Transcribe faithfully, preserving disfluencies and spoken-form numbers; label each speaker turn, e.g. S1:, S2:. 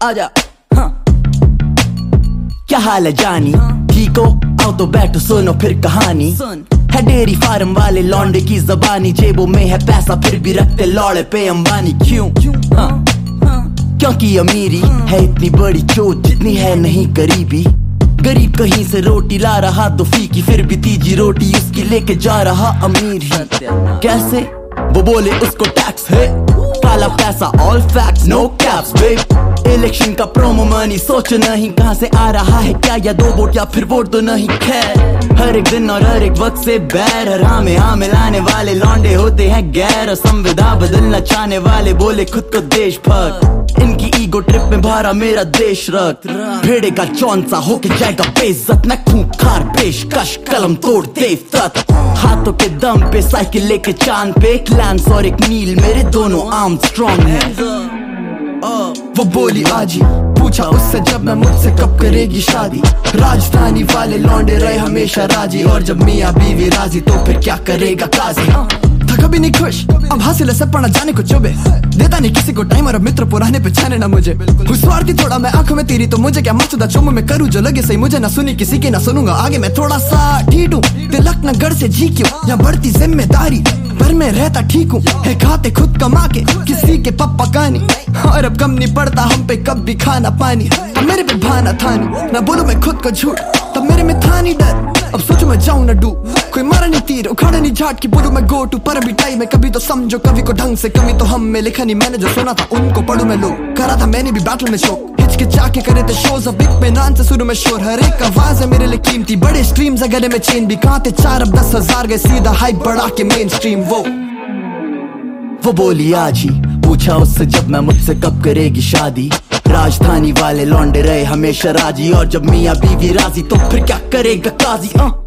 S1: आजा। हाँ। क्या हाल है जानी, ठीक हो? आओ तो बैठो सुनो फिर कहानी। है डेयरी फार्म वाले लौंडे की जबानी, जेबों में है पैसा फिर भी रखते लौड़े पे अंबानी। क्यों? हाँ। क्योंकि अमीरी है इतनी बड़ी चोट जितनी है नहीं गरीबी। गरीब कहीं से रोटी ला रहा तो फीकी, फिर भी तीजी रोटी उसकी लेके जा रहा अमीर ही। कैसे? वो बोले उसको टैक्स है, काला पैसा all facts no caps babe. Election का प्रोमो मनी सोचो नहीं कहां से आ रहा है, क्या या दो वोट या फिर वोट तो नहीं। खैर हर एक दिन और हर एक वक्त से बैर, हराम में मिलाने वाले लौंडे होते हैं गैर। संविधान बदलना चाहने वाले बोले खुद को देशभक्त, इनकी ईगो ट्रिप में भरा मेरा देश रक्त। भिड़ेगा चौंसा होके जाएगा बेइज्जत, मैं खूंखार पेशकश कलम तोड़ देवदत्त। हाथों के दम पे साइकिल लेके चांद पे, एक लैंस और एक नील मेरे दोनों आर्म स्ट्रॉन्ग है। वो बोली आजी, पूछा उससे जब मैं मुझसे कब करेगी शादी। राजधानी वाले लौंडे रहे हमेशा राजी, और जब मियाँ बीवी राजी तो फिर क्या करेगा काजी। था कभी नहीं खुश, अब हासिल है सब पढ़ना जाने को चुबे। देता नहीं किसी को टाइम और अब मित्र पुराने पे छाने ना मुझे। स्वार्थी थोड़ा मैं आंखों में तेरी, तो मुझे क्या मकसद चुम में करूँ जो लगे सही। मुझे ना सुनी किसी की ना सुनूंगा आगे, मैं थोड़ा सा ढीठ हूँ। तिलक न गढ़ से जी क्यों, यहाँ बढ़ती जिम्मेदारी पर मैं रहता ठीक हूँ। है खाते खुद कमा के किसी के पप्पा कानी, और अब कम नहीं पड़ता हम पे कब भी खाना पानी। अब मेरे पे भाना था नहीं, ना बोलूं मैं खुद को झूठ, तब मेरे में था नहीं डर। अब सोचो मैं जाऊं ना डूब, कोई मारा नहीं तीर उखाड़ा नहीं झाट की बोलूं मैं गो टू। पर अभी टाइम है, कभी तो समझो कभी को ढंग से, कमी तो हम में लिखा नहीं मैंने जो सुना था उनको पढ़ूं मैं। लोग करा था मैंने भी बैटल में शोक, हिचकिचा के करे थे शोज। अब बिग पे नान से शुरू में शोर, हर एक आवाज है मेरे लिए कीमती। बड़े स्ट्रीम्स है गले में चेन भी, कहां थे चार अब दस हजार गए सीधा हाइप बढ़ा के मेन स्ट्रीम। वो वो बोली आज ही, पूछा उससे जब मैं मुझसे कब करेगी शादी। राजधानी वाले लौंडे रहे हमेशा राजी, और जब मियाँ बीवी राजी तो फिर क्या करेगा काजी।